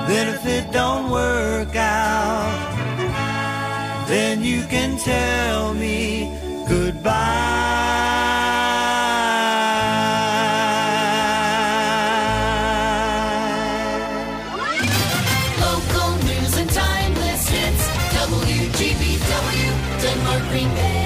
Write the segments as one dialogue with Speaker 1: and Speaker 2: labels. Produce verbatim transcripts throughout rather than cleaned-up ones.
Speaker 1: Then if it don't work out, then you can tell me goodbye.
Speaker 2: Local news and timeless hits. W G B W, Denmark, Green Bay.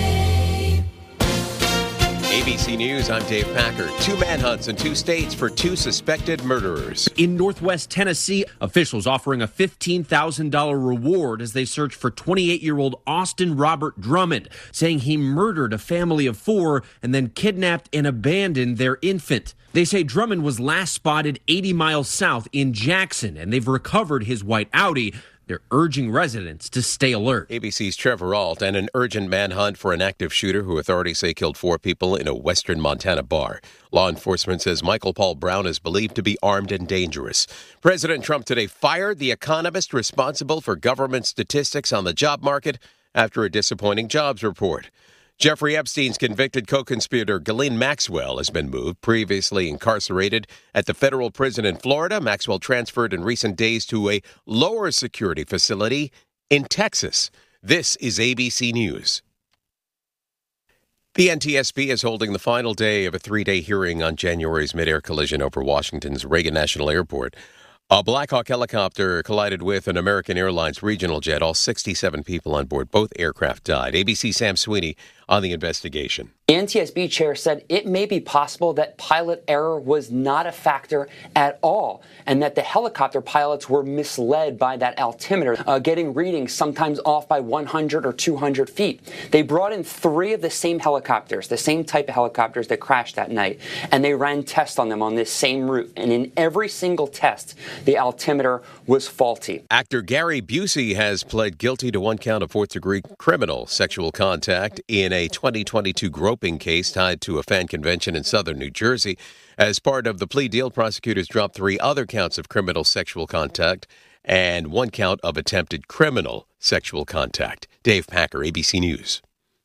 Speaker 3: A B C News, I'm Dave Packer. Two manhunts in two states for two suspected murderers.
Speaker 4: In Northwest Tennessee, officials offering a fifteen thousand dollars reward as they search for twenty-eight-year-old Austin Robert Drummond, saying he murdered a family of four and then kidnapped and abandoned their infant. They say Drummond was last spotted eighty miles south in Jackson, and they've recovered his white Audi. They're urging residents to stay alert.
Speaker 3: A B C's Trevor Ault and an urgent manhunt for an active shooter who authorities say killed four people in a western Montana bar. Law enforcement says Michael Paul Brown is believed to be armed and dangerous. President Trump today fired the economist responsible for government statistics on the job market after a disappointing jobs report. Jeffrey Epstein's convicted co-conspirator Ghislaine Maxwell has been moved. Previously incarcerated at the federal prison in Florida, Maxwell transferred in recent days to a lower security facility in Texas. This is A B C News. The N T S B is holding the final day of a three-day hearing on January's mid-air collision over Washington's Reagan National Airport. A Black Hawk helicopter collided with an American Airlines regional jet. All sixty-seven people on board both aircraft died. A B C Sam Sweeney on the investigation.
Speaker 5: The N T S B chair said it may be possible that pilot error was not a factor at all, and that the helicopter pilots were misled by that altimeter, uh, getting readings sometimes off by one hundred or two hundred feet. They brought in three of the same helicopters, the same type of helicopters that crashed that night, and they ran tests on them on this same route. And in every single test, the altimeter was faulty.
Speaker 3: Actor Gary Busey has pled guilty to one count of fourth-degree criminal sexual contact in a twenty twenty-two groping case tied to a fan convention in southern New Jersey. As part of the plea deal, prosecutors dropped three other counts of criminal sexual contact and one count of attempted criminal sexual contact. Dave Packer, A B C News.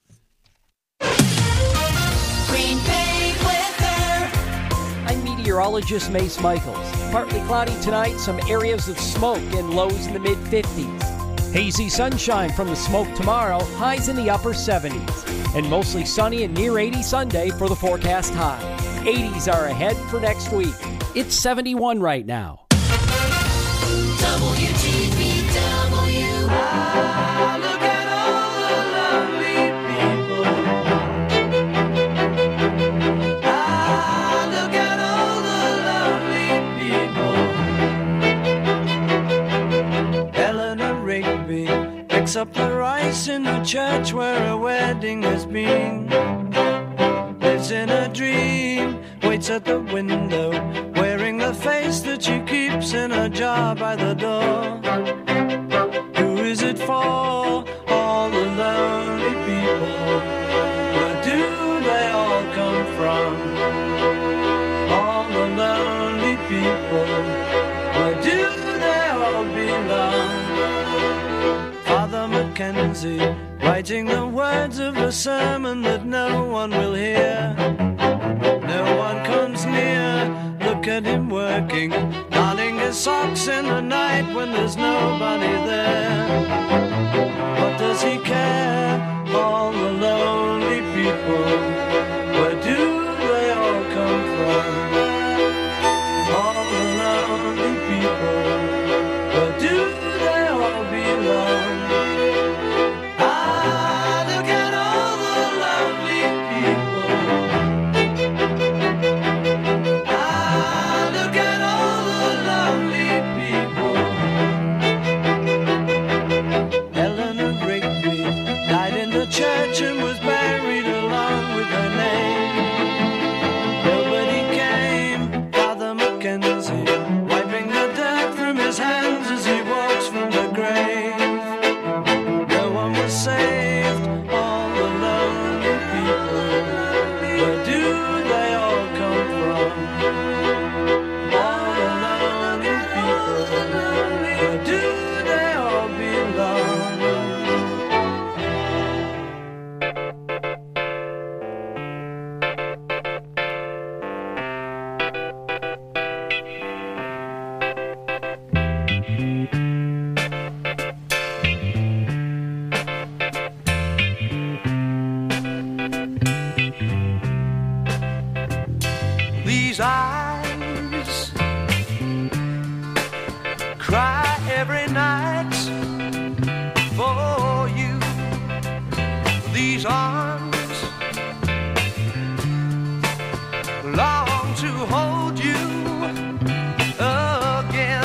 Speaker 2: Green Bay weather.
Speaker 6: I'm meteorologist Mace Michaels. Partly cloudy tonight, some areas of smoke and lows in the mid fifties. Hazy sunshine from the smoke tomorrow, highs in the upper seventies. And mostly sunny and near eighty Sunday for the forecast high. eighties are ahead for next week. It's seventy-one right now.
Speaker 2: W G B W.
Speaker 1: Ah, look at all the lovely people. Ah, look at all the lovely people. Eleanor Rigby picks up the rice in the church where a wedding has been. Lives in a dream, waits at the window, wearing the face that she keeps in a jar by the door. Who is it for? All the lonely people. Where do they all come from? All the lonely people. Where do they all belong? Father Mackenzie, writing the words of a sermon that no one will hear. No one comes near. Look at him working, darning his socks in the night when there's nobody there. What does he care? All the lonely people. Where do they all come from? All the lonely people. Where do they all belong? Church and was buried along with every night for you. These arms long to hold you again.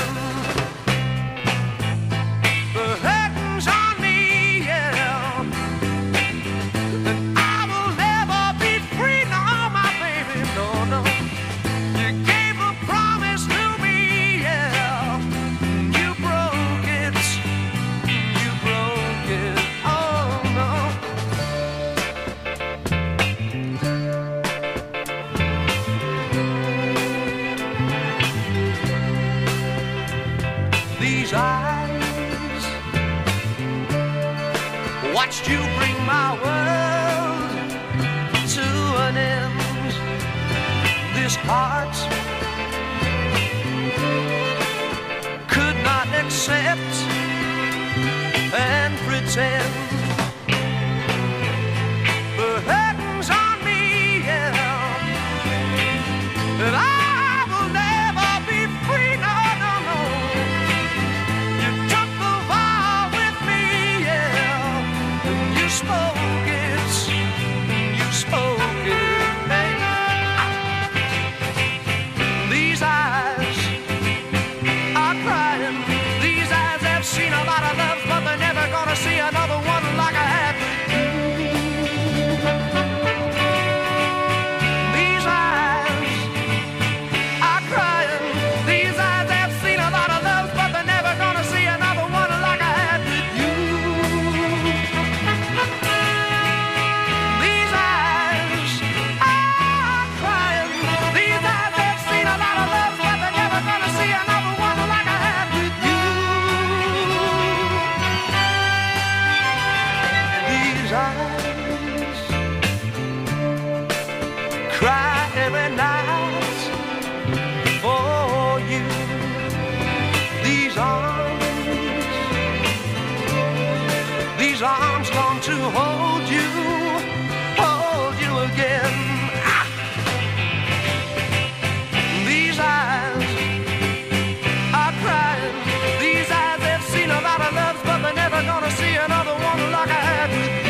Speaker 1: The curtains on me, yeah, and I will never be free, no, my baby, no, no. You gave a promise to me, yeah, you broke it, you broke it, oh no. These eyes watched you bring my world to an end. This heart could not accept and pretend. The curtains on me, yeah, and I will never be free, no, no, no. You took the vow with me, yeah, and you spoke it, you spoke it, baby. These eyes are crying, these eyes have seen a lot of love, but they're never gonna see another one like I had with you. These eyes are crying, these eyes have seen a lot of love, but they're never gonna see another one like I had with you. These eyes are crying, these eyes have seen a lot of love, but they're never gonna see another one like I had with you. These eyes cry every night for you. These arms, these arms long to hold you, hold you again. Ah! These eyes are crying, these eyes have seen a lot of love, but they're never gonna see another one like I had with you.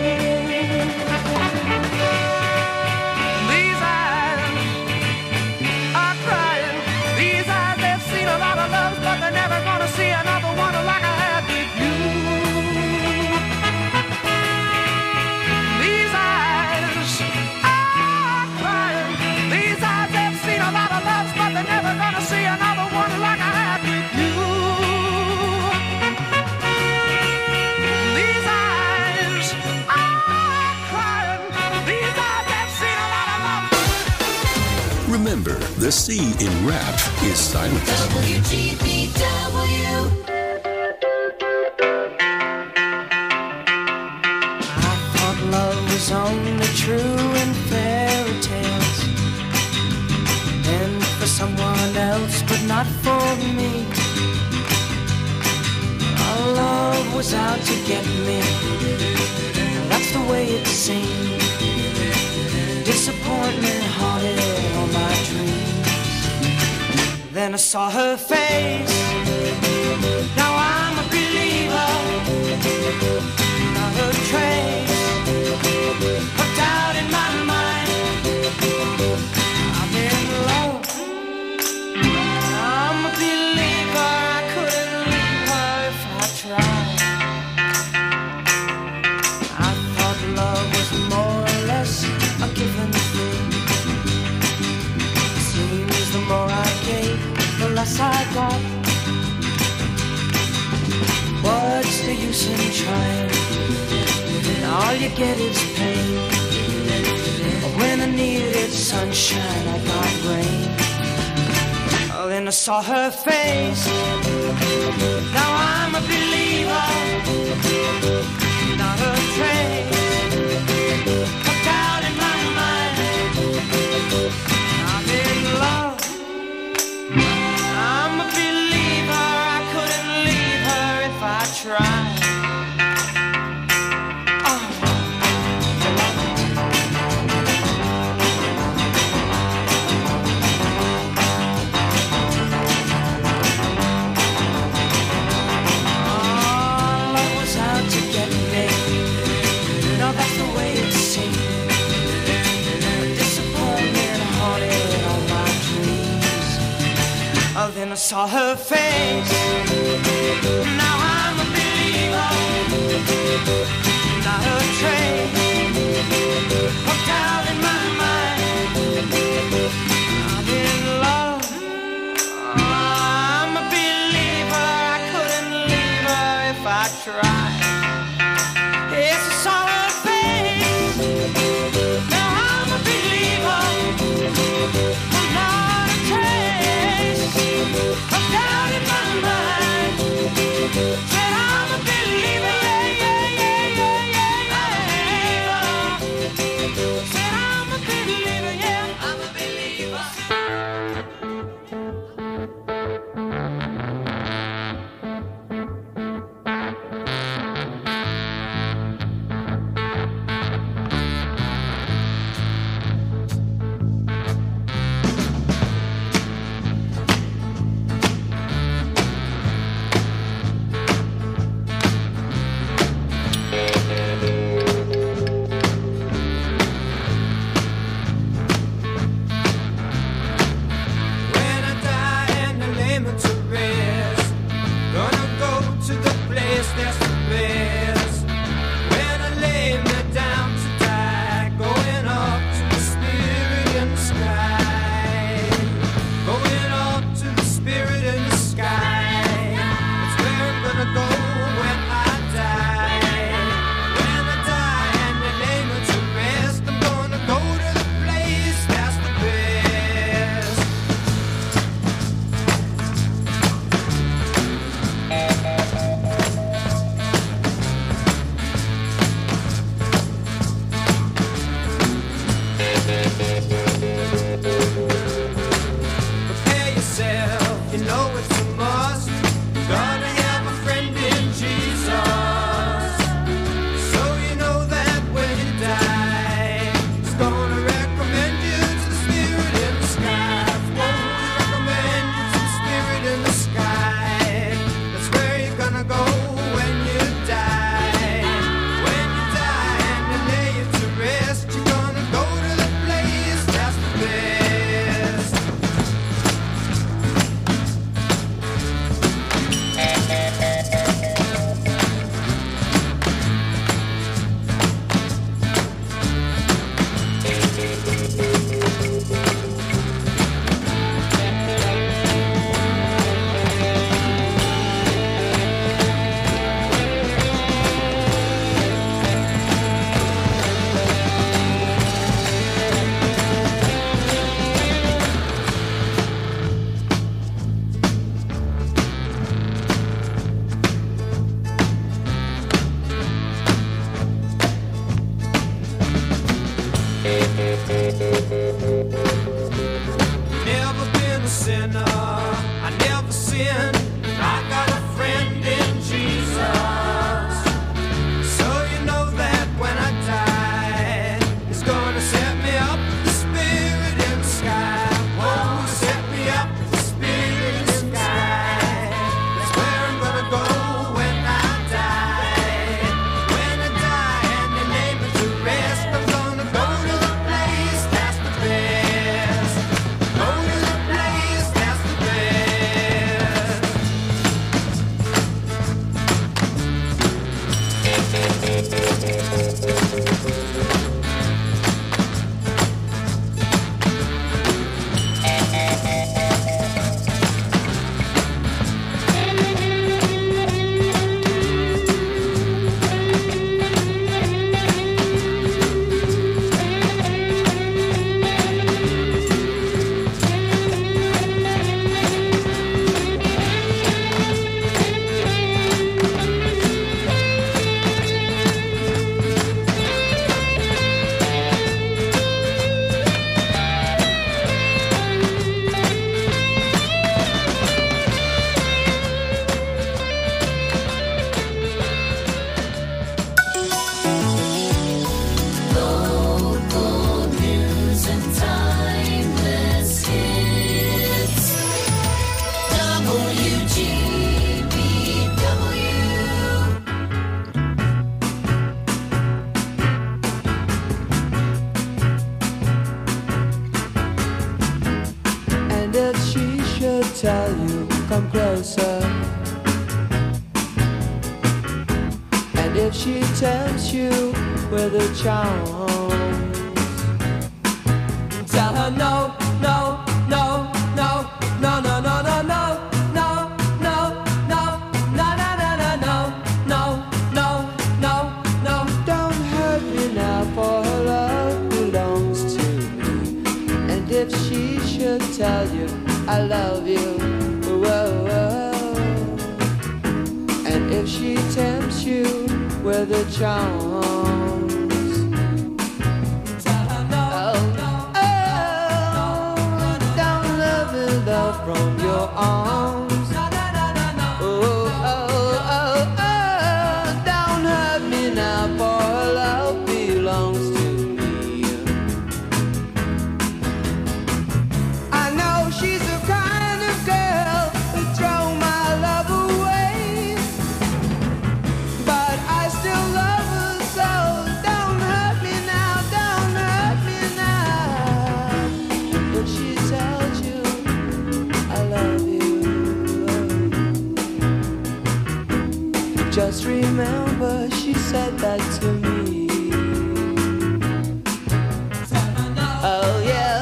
Speaker 1: These eyes are crying, these eyes have seen a lot of love, but they're never gonna see another one like I had with you. These eyes are crying, these eyes have seen a lot of love, but they're never gonna see another one like I had with you. These eyes are crying, these eyes have seen a lot of love.
Speaker 7: Remember, the C in rap is silent.
Speaker 2: W G B W.
Speaker 1: I thought love was only true in fairy tales, and for someone else, but not for me. Our love was out to get me, that's the way it seemed. Disappointment haunted all my dreams. Then I saw her face, now I'm a believer. Not a trace of doubt in my mind. I'm in love, I'm a believer. I couldn't leave her if I tried. I thought love was more or less a given thing. Seems the more I gave, the less I got. What's the use in trying? All you get is pain. When I needed sunshine, I got rain. Oh, then I saw her face, now I'm a believer. Not a trace of doubt in my mind. I'm in love, I'm a believer. I couldn't leave her if I tried. saw her face. Now I'm a believer, not a trace of doubt in my mind. I'm in love, I'm a believer. I couldn't leave her if I tried. Yes, I saw her face. Now I'm a believer, not a trace of doubt in my mind. Said I'm a believer, yeah, yeah, yeah, yeah, yeah, yeah. Said I'm a believer, yeah, I'm a believer. When I die and I lay me to rest, gonna go to the place that's the best. When I lay me down to die, going up to the spirit in the sky, going up to the spirit in the sky. That's where I'm gonna go when I die. When I die and they lay me to rest, I'm gonna go to the place that's the best. Prepare yourself, you know it's a must. Gonna have a friend in Jesus. So you know that when you die, He's gonna recommend you to the spirit in the sky. Won't recommend you to the spirit in the sky. That's where you're gonna go when you die. When you die and they lay you to rest, you're gonna go to the place that's the best. Never been a sinner, I never sinned. I got a friend in Jesus. So you know that when I die, He's gonna set me up with the spirit in the sky. Oh, set me up with the spirit in the sky. That's where I'm gonna go when I die. When I die and they lay me to rest, I'm gonna go to the place that's come closer. And if she tempts you with her charms, tell her no, no, no, no, no, no, no, no, no. If she should tell you I love you, whoa, whoa. And if she tempts you with her charms, tell her no, oh, oh, don't love me, love from your arms. Oh, oh, oh, oh, don't hurt me now, for love belongs to she's the kind of girl who throw my love away, but I still love her, so don't hurt me now, don't hurt me now. When she tells you I love you, just remember she said that to me. Oh yeah.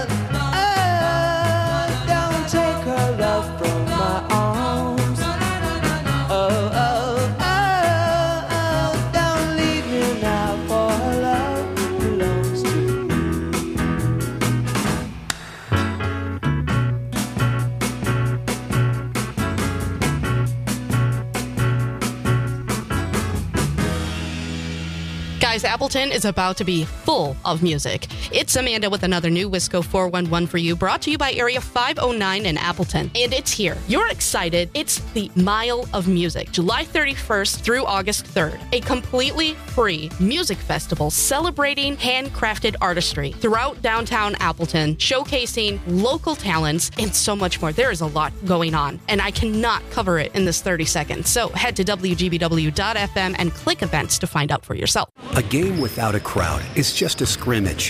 Speaker 8: Appleton is about to be full of music. It's Amanda with another new Wisco four one one for you, brought to you by Area five oh nine in Appleton. And it's here. You're excited. It's the Mile of Music, July thirty-first through August third. A completely free music festival celebrating handcrafted artistry throughout downtown Appleton, showcasing local talents and so much more. There is a lot going on, and I cannot cover it in this thirty seconds. So head to W G B W dot F M and click events to find out for yourself.
Speaker 9: A game without a crowd is just a scrimmage.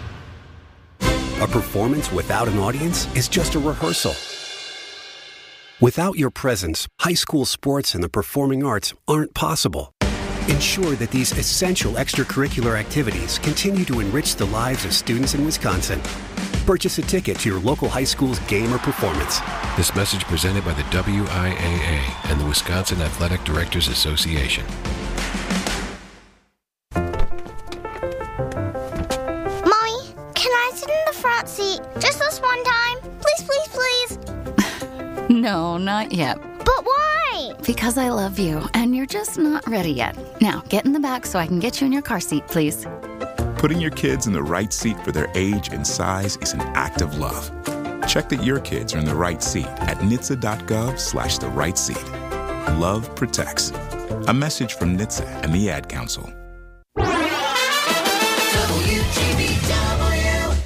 Speaker 9: A performance without an audience is just a rehearsal. Without your presence, high school sports and the performing arts aren't possible. Ensure that these essential extracurricular activities continue to enrich the lives of students in Wisconsin. Purchase a ticket to your local high school's game or performance.
Speaker 10: This message presented by the W I A A and the Wisconsin Athletic Directors Association.
Speaker 11: Front seat, just this one time. Please, please, please.
Speaker 12: No, not yet.
Speaker 11: But why?
Speaker 12: Because I love you, and you're just not ready yet. Now, get in the back so I can get you in your car seat, please.
Speaker 13: Putting your kids in the right seat for their age and size is an act of love. Check that your kids are in the right seat at N H T S A dot gov slash the right seat. Love protects. A message from N H T S A and the Ad Council.
Speaker 2: W G B W.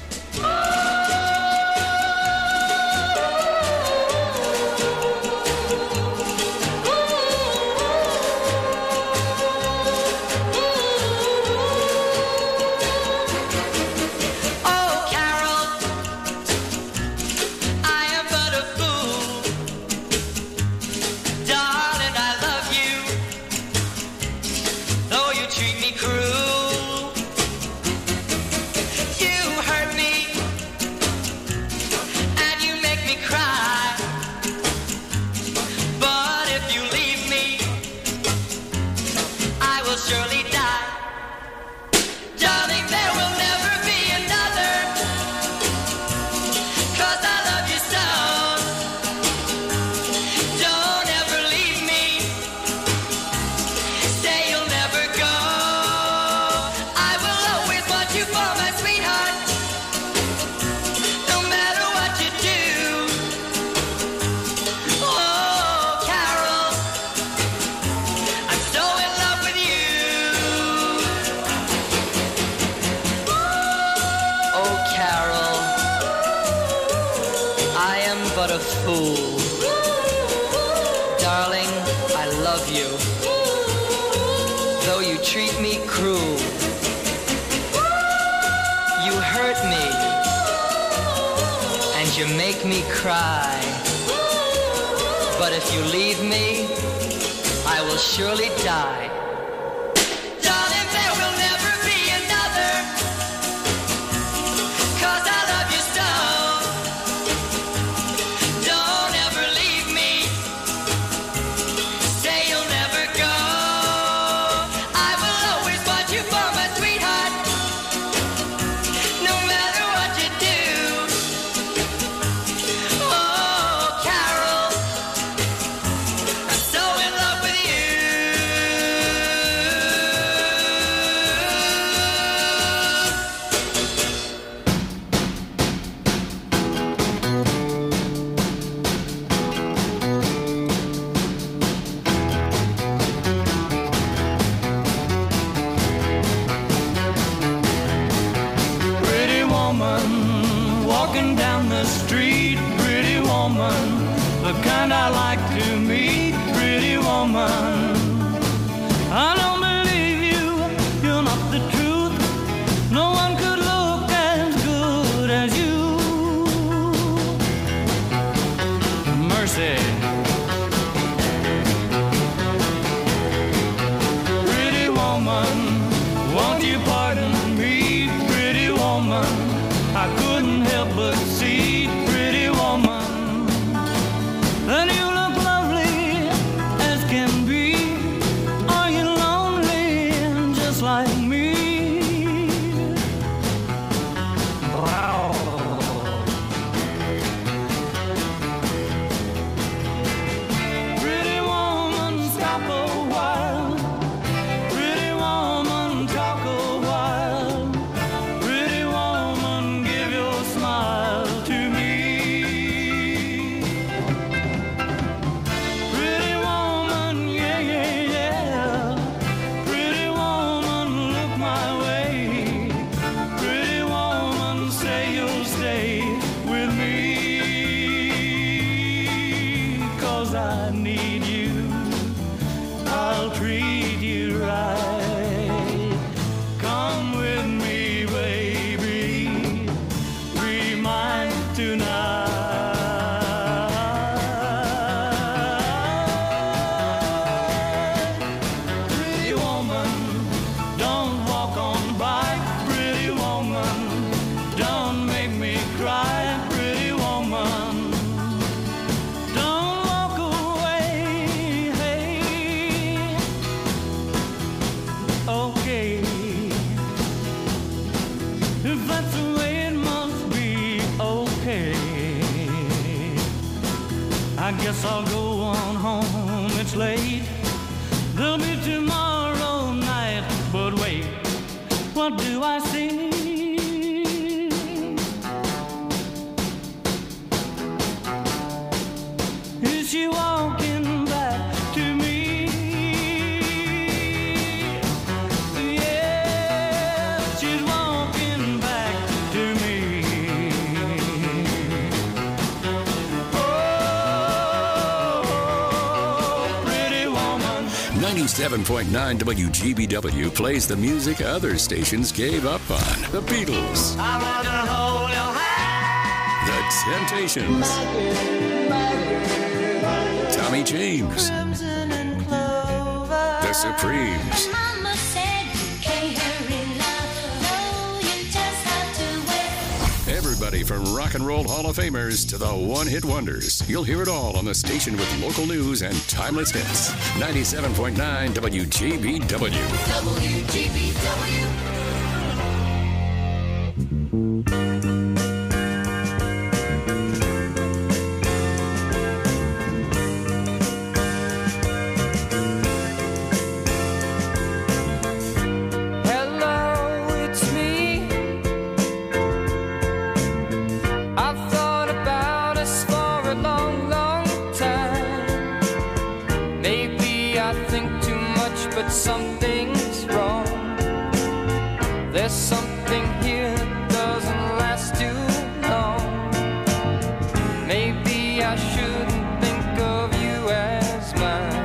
Speaker 14: fool. Darling, I love you. Though you treat me cruel. You hurt me. And you make me cry. But if you leave me, I will surely die. Darling, there will never be another, 'cause I love you so. Don't ever leave me. Say you'll never go. I will always want you for my sweetheart, no matter what you do. Oh, Carol, I'm so in love with you.
Speaker 1: Pretty woman, walking down the street. Pretty woman, the kind I like to meet. Pretty woman, I don't believe you, you're not the truth. No one could look as good as you. Mercy. Pretty woman, won't you pardon me? Pretty woman, I couldn't help but see. Pretty woman, and you look lovely as can be. Are you lonely just like me? Wow. Pretty woman, stop a while. Pretty woman, talk a while. Pretty woman, give your smile to me. Pretty woman, yeah, yeah, yeah. Pretty woman, look my way. Pretty woman, say you'll stay with me. 'Cause I need you, I'll treat you right. Come with me, baby, be mine tonight. Pretty woman, don't walk on by. Pretty woman, don't make me cry. Pretty woman, don't walk away. Hey, okay, if that's the way it must be, okay. I guess I'll go on home, it's late. There'll be tomorrow night, but wait, what do I see? Is she walking back to me? Yeah, she's walking back to me. Oh, pretty woman.
Speaker 7: ninety-seven point nine W G B W plays the music other stations gave up on. The Beatles,
Speaker 1: I wanna hold your hand.
Speaker 7: The Temptations, Tommy James,
Speaker 1: Crimson and clover.
Speaker 7: The Supremes,
Speaker 2: Mama said you can't hurry love. No, you just have to wait.
Speaker 7: everybody from Rock and Roll Hall of Famers to the one-hit wonders. You'll hear it all on the station with local news and timeless hits. ninety-seven point nine W G B W.
Speaker 2: W G B W.
Speaker 1: Hello, it's me. I've thought about us for a long, long time. Maybe I think too much, but something's wrong. There's something here that doesn't last too long. Maybe I shouldn't think of you as mine.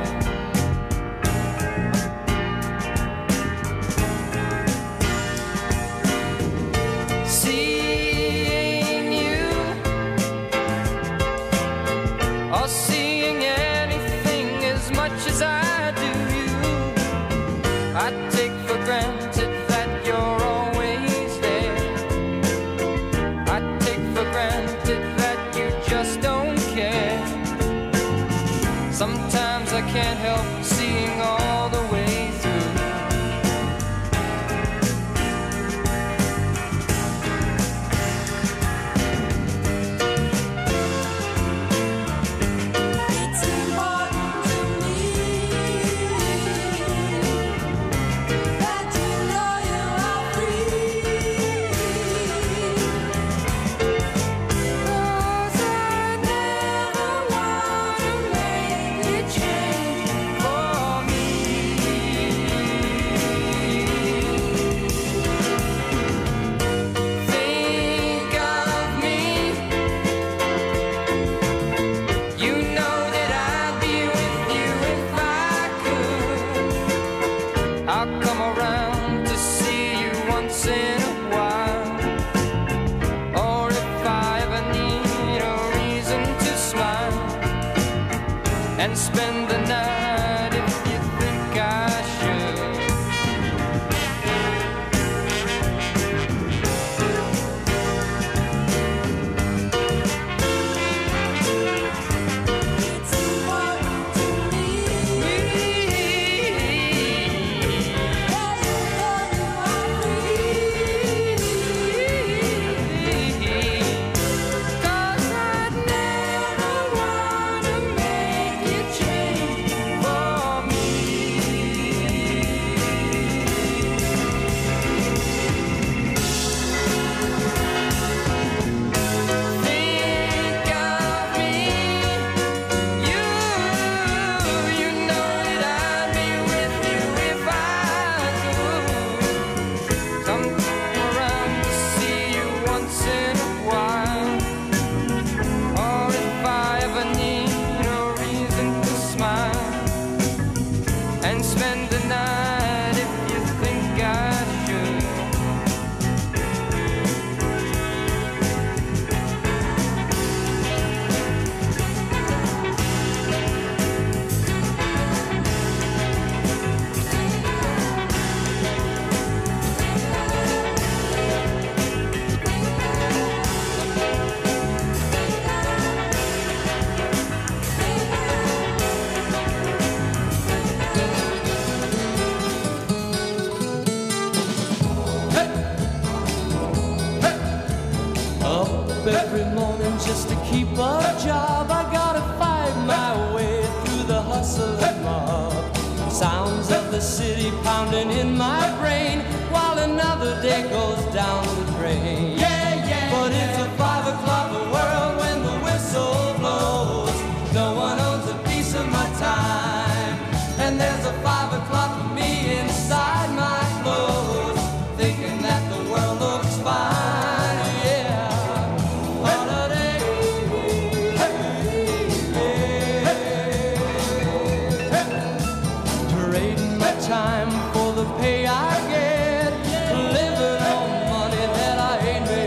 Speaker 1: Seeing you or seeing much as I do you. I take for granted that you're always there. I take for granted that you just don't care. Sometimes I can't help seeing all the way through.
Speaker 14: It's important to me that you know you are free. 'Cause I never wanna make you change for me. Think of me. You know that I'd be with you if I could. I'll come around to see you once in a while. Or if I ever need a reason to smile and spend the night if you think I should. It's important to me that you know you are free. 'Cause I'd never wanna make you change for me. Think of me. You, you know that I'd be with you if I could. Come around to see you once in a while. Or if I ever need a reason to smile and spend the night if you think I should. Up every morning just to keep a job. I gotta fight my way through the hustle and mob. Sounds of the city pounding in my brain while another day goes down the drain. Yeah, yeah. But it's a five o'clock world when the whistle blows. No one owns a piece of my time, and there's a five o'clock for me inside my clothes, thinking that the world looks fine. Yeah. Holiday. Trading my time for the pay I get, living on money that I ain't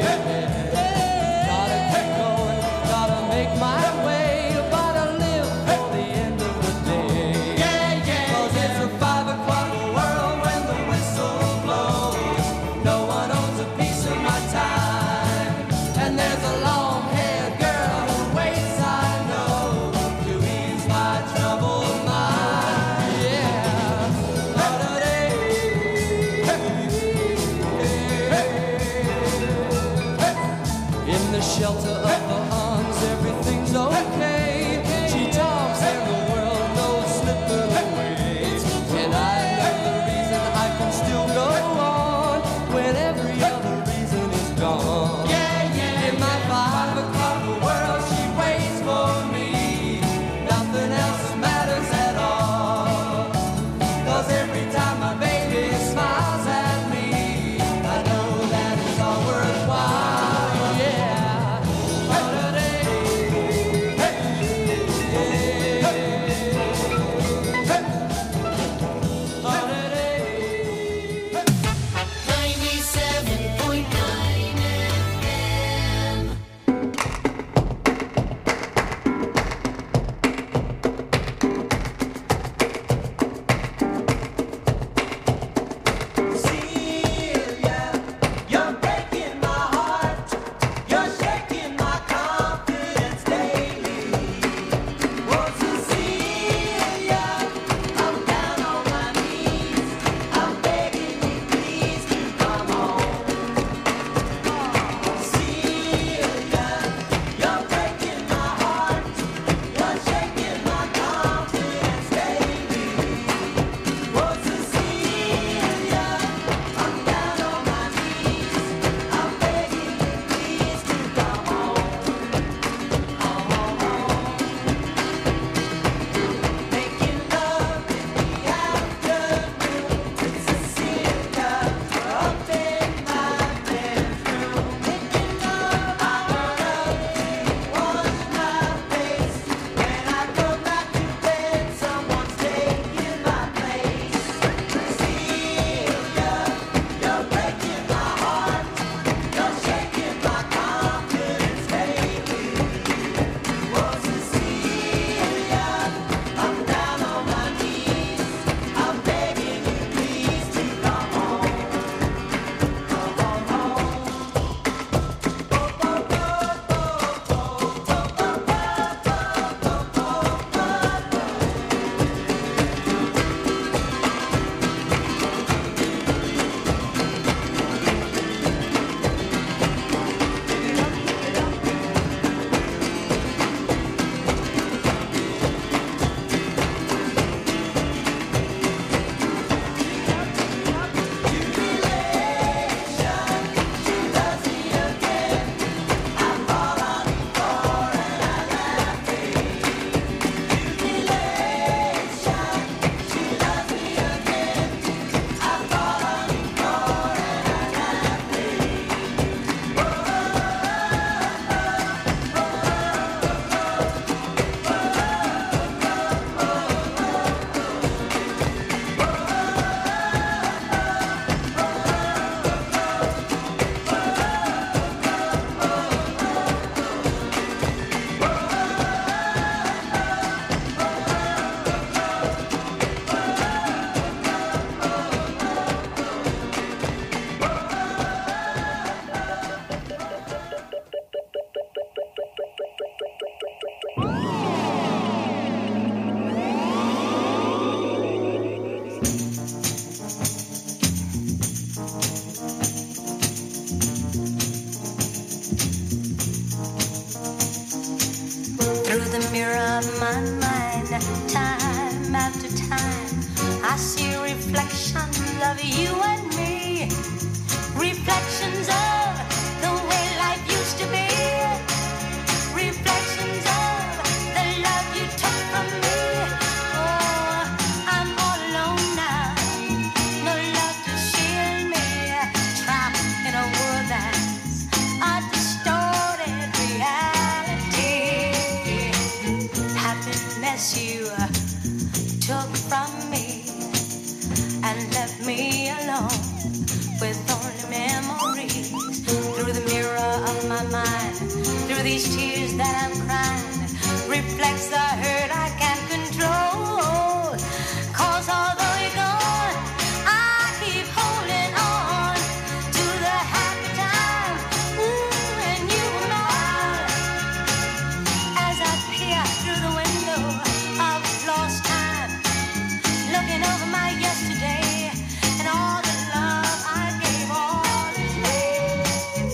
Speaker 15: time, I see reflections of you and me. Reflections of the way life used to be. Reflections of the love you took from me. Oh, I'm all alone now. No love to shield me. Trapped in a world that's a distorted reality. Happiness you took from me and left me alone with only memories. Through the mirror of my mind, through these tears that I'm crying, reflects the hurt I can't control. Cause although you're gone, I keep holding on to the happy time. Ooh, and you were mine. As I peer through the window of lost time, looking over my yesterday and all the love I gave all in vain.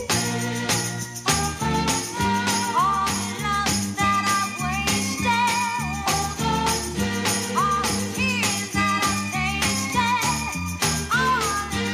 Speaker 15: All the love that I wasted, all the tears that I tasted, all in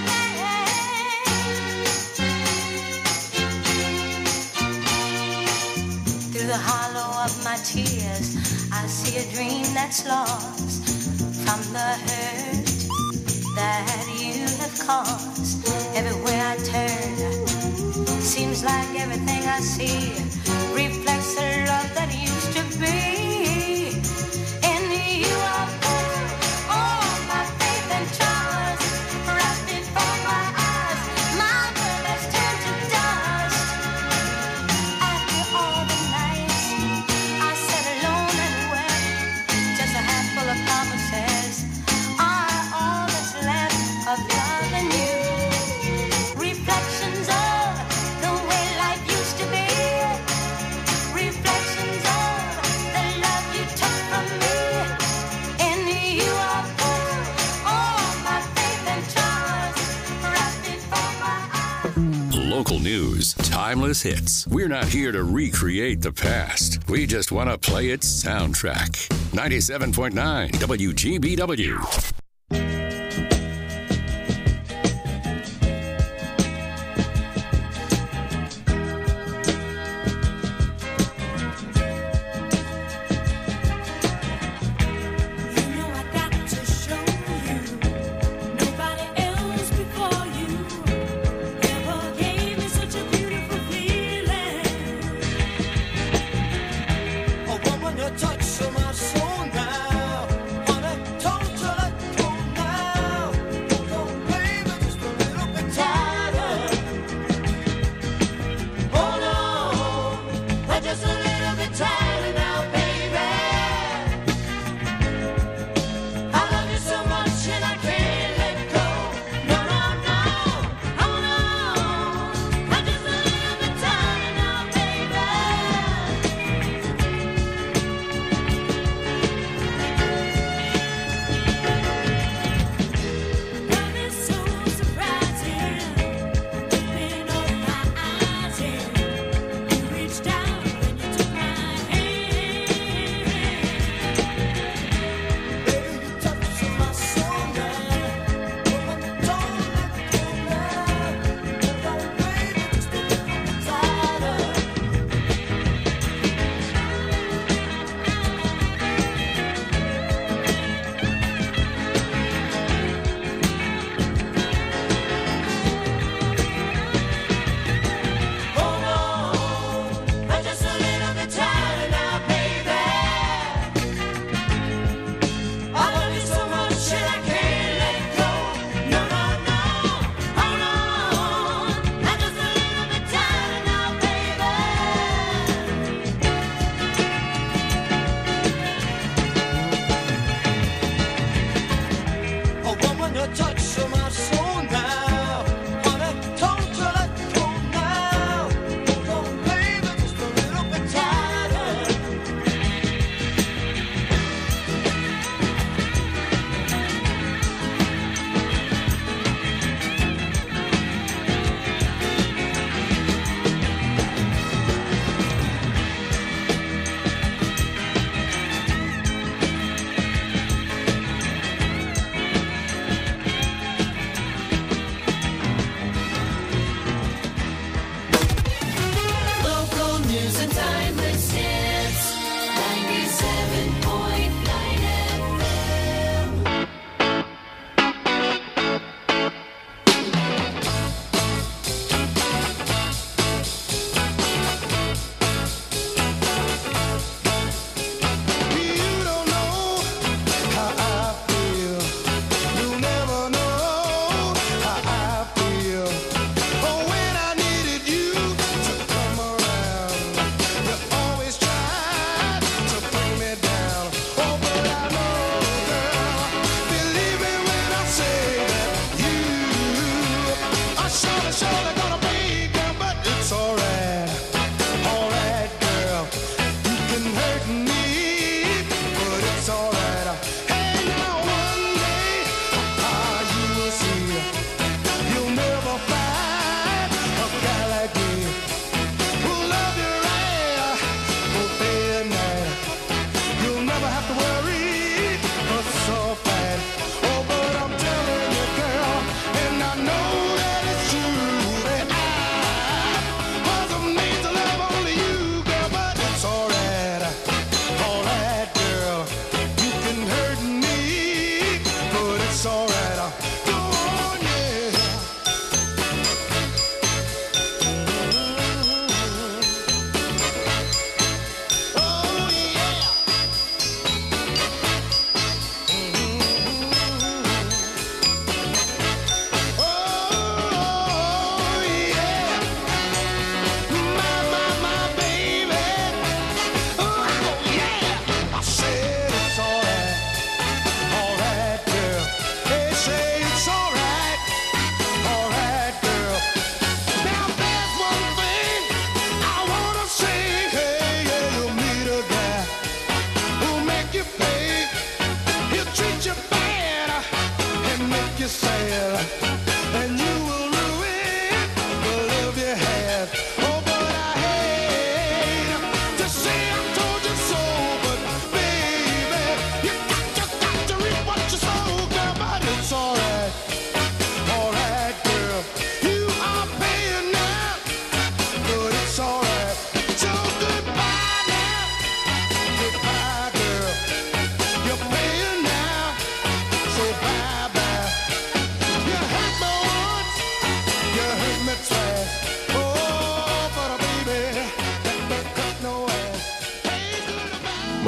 Speaker 15: vain. Through the hollow of my tears, I see a dream that's lost from the hurt that you have caused. Everywhere I turn, seems like everything I see reflects the love that used to be. In you I put all my faith and trust, right before my eyes, my world has turned to dust. After all the nights I sat alone and wept, just a handful of promises are all that's left of love and you. Reflections of the way life used to be. Reflections of the love you took from me. In you I put all my faith and trust, right before my eyes.
Speaker 7: Local news, timeless hits. We're not here to recreate the past. We just want to play its soundtrack. ninety-seven point nine W G B W.
Speaker 16: Touch so my soul now on a total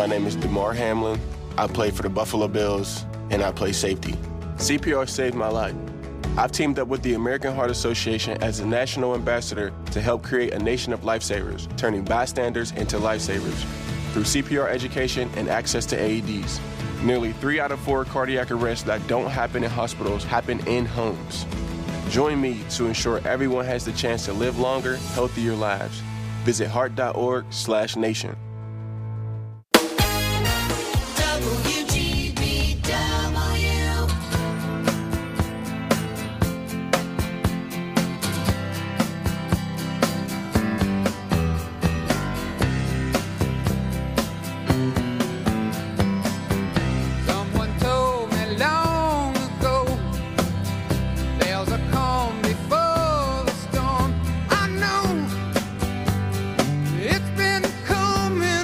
Speaker 16: My name is DeMar Hamlin. I play for the Buffalo Bills, and I play safety. C P R saved my life. I've teamed up with the American Heart Association as a national ambassador to help create a nation of lifesavers, turning bystanders into lifesavers through C P R education and access to A E Ds. Nearly three out of four cardiac arrests that don't happen in hospitals happen in homes. Join me to ensure everyone has the chance to live longer, healthier lives. Visit heart.org slash nation.
Speaker 2: W G B W.
Speaker 17: Someone told me long ago there's a calm before the storm. I know it's been coming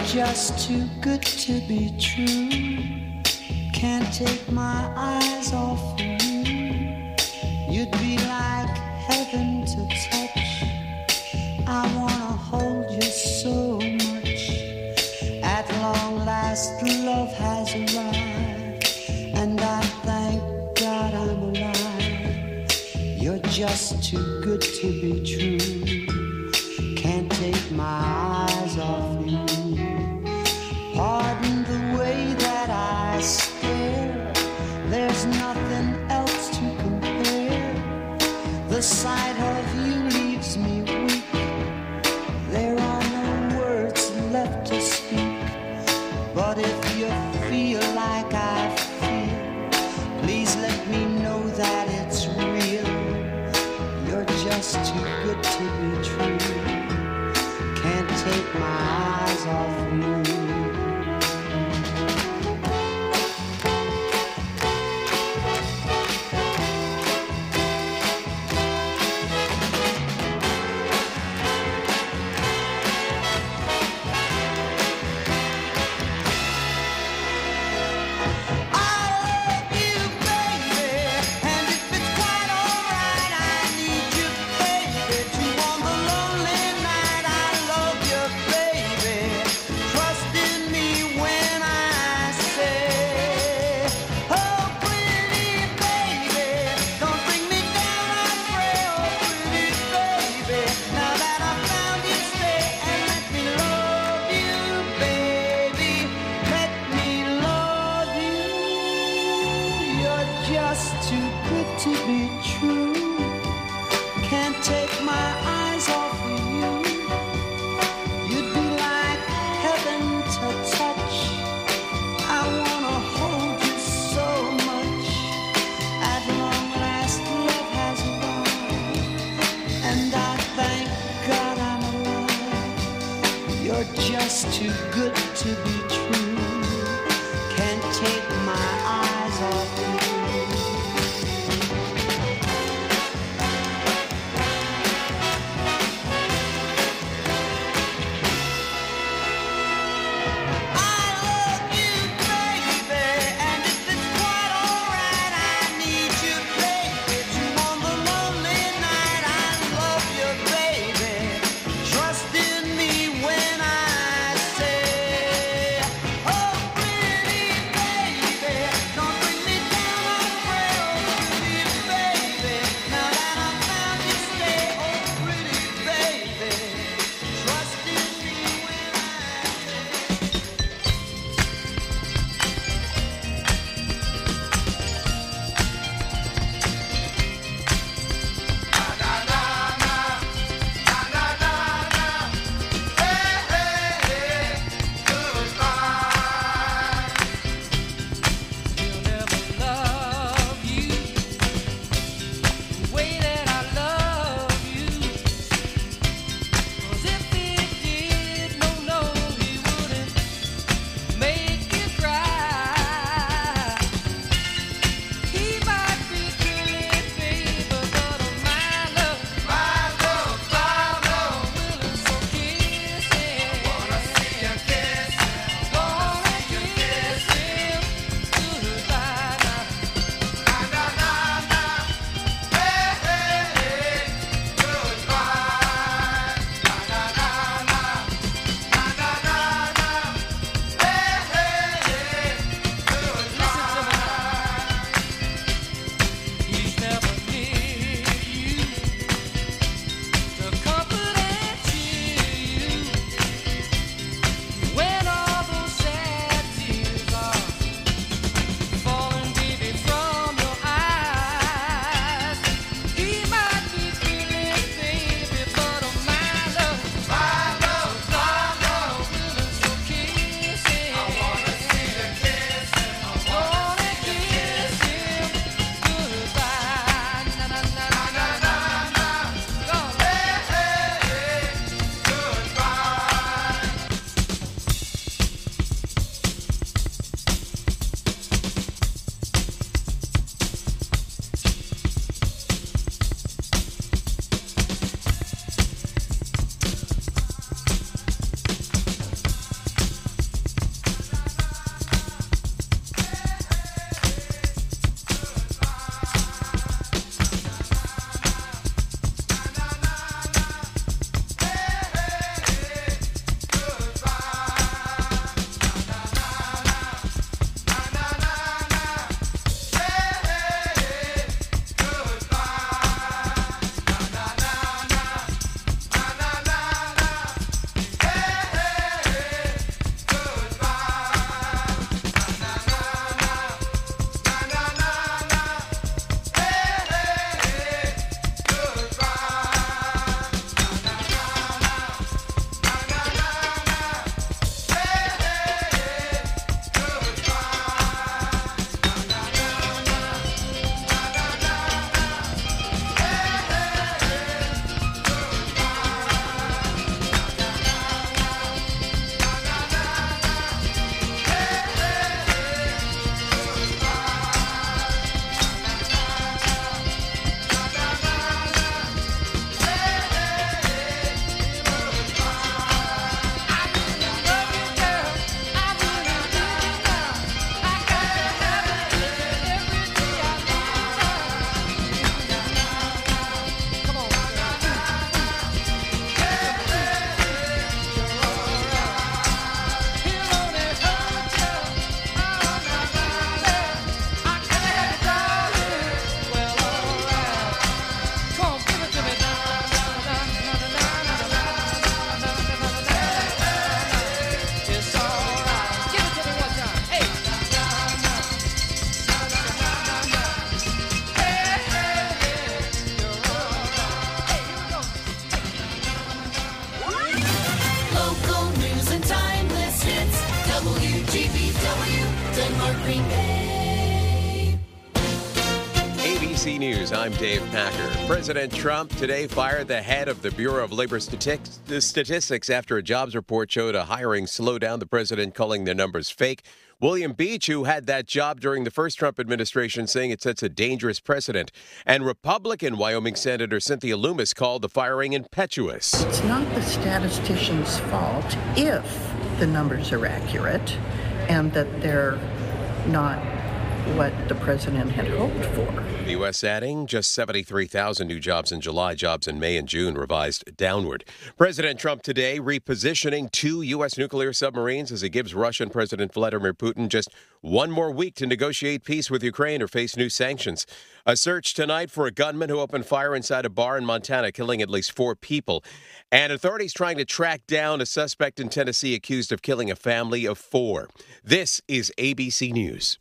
Speaker 1: just too good to be true. Can't take my eyes off of you. You'd be like heaven to touch. I wanna hold you so much. At long last, love has arrived, and I thank God I'm alive. You're just too good to be true. Can't take my eyes off you. Pardon the way that I stare. There's nothing else to compare. The sight of you leaves me weak. There are no words left to speak. But if you feel like I feel, please let me know that it's real. You're just too good to be true. Can't take my eyes off you. Just too good to be true. Can't take my eyes off you.
Speaker 3: C News, I'm Dave Packer. President Trump today fired the head of the Bureau of Labor Statistics after a jobs report showed a hiring slowdown, the president calling the numbers fake. William Beach, who had that job during the first Trump administration, saying it sets a dangerous precedent. And Republican Wyoming Senator Cynthia Lummis called the firing impetuous.
Speaker 18: It's not the statistician's fault if the numbers are accurate and that they're not what the president had hoped for.
Speaker 3: The U S adding just seventy-three thousand new jobs in July. Jobs in May and June revised downward. President Trump today repositioning two U S nuclear submarines as he gives Russian President Vladimir Putin just one more week to negotiate peace with Ukraine or face new sanctions. A search tonight for a gunman who opened fire inside a bar in Montana, killing at least four people. And authorities trying to track down a suspect in Tennessee accused of killing a family of four. This is A B C News.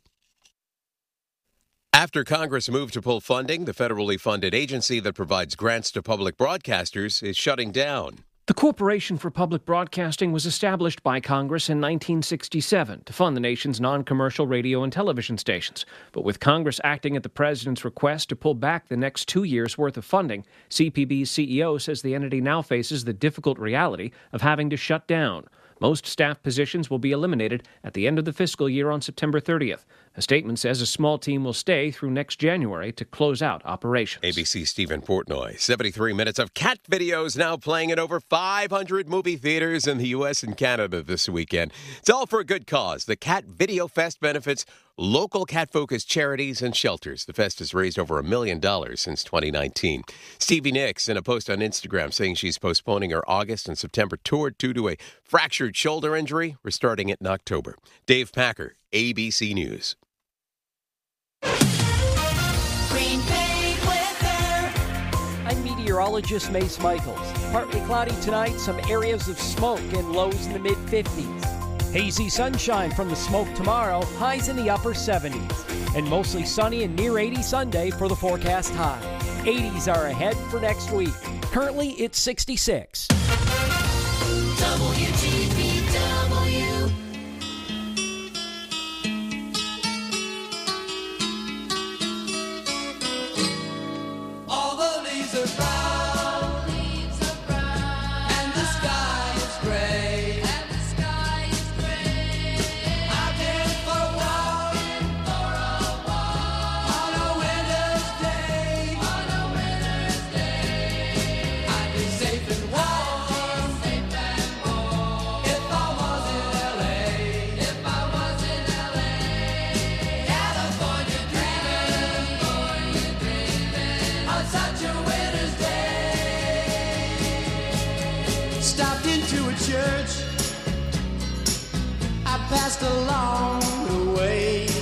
Speaker 3: After Congress moved to pull funding, the federally funded agency that provides grants to public broadcasters is shutting down.
Speaker 19: The Corporation for Public Broadcasting was established by Congress in nineteen sixty-seven to fund the nation's non-commercial radio and television stations. But with Congress acting at the president's request to pull back the next two years' worth of funding, C P B's C E O says the entity now faces the difficult reality of having to shut down. Most staff positions will be eliminated at the end of the fiscal year on September thirtieth. A statement says a small team will stay through next January to close out operations.
Speaker 3: A B C's Stephen Portnoy. seventy-three minutes of cat videos now playing in over five hundred movie theaters in the U S and Canada this weekend. It's all for a good cause. The Cat Video Fest benefits local cat-focused charities and shelters. The fest has raised over a million dollars since twenty nineteen. Stevie Nicks in a post on Instagram saying she's postponing her August and September tour due to a fractured shoulder injury. We're starting it in October. Dave Packer, A B C News.
Speaker 2: Green Bay weather.
Speaker 6: I'm meteorologist Mace Michaels. Partly cloudy tonight, some areas of smoke and lows in the mid fifties. Hazy sunshine from the smoke tomorrow, highs in the upper seventies. And mostly sunny and near eighty Sunday for the forecast high. eighties are ahead for next week. Currently, it's sixty-six.
Speaker 2: W G B W.
Speaker 14: All the leaves are brown, and the sky is gray. Out there for a walk, on a winter's day. I'd be safe and warm if I was in L A. California dreaming on such a winter's day. Stopped into a church, I passed along the way.